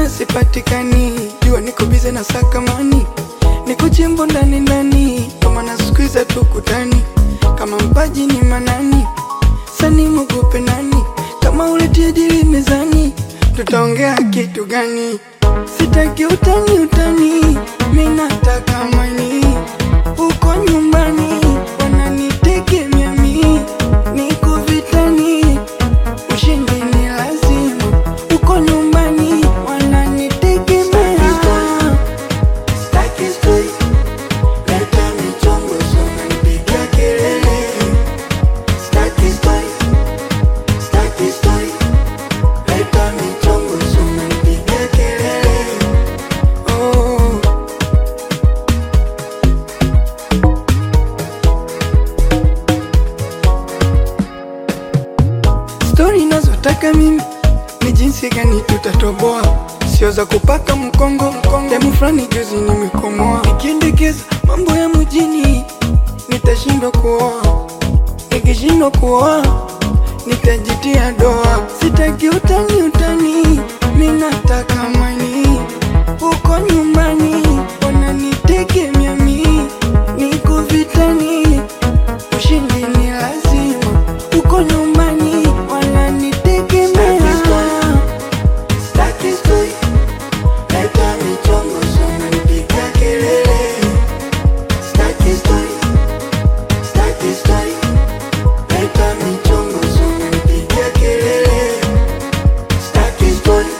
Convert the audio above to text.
sipatikani, jua niko bize na sakamani, niko jimbo ndani ndani, kama na squeeze tukutani, kama mpaji ni manani, sani mugope nani, kama uletie dili mezani, tutaongea kitu gani? Sitaki utani utani, mina nataka amani, uko nyumbani, wananitegemea mimi, niko vitani, ushindi ni lazima, uko nyumbani, wananitegemea. Sitaki story, leta michongo, soma nipigia kelele. Sitaki story, leta michongo, soma nipigia kelele. Oh. Story nazotaka mimi ni jinsi gani tutatoboa, sio za kupaka mkongo. Demu fulani juzi nimekomoa, nikiendekeza mambo ya mjini nitashindwa kuoa, nikishindwa kuoa nitajitia doa. Sitaki utani utani, mimi nataka amani, uko nyumbani, wananitegemea mimi, niko vitani, ushindi ni lazima, uko nyumbani, wananitegemea. Sitaki story, leta michongo, soma nipigia kelele. Sitaki story, leta michongo, soma nipigia kelele. Sitaki story.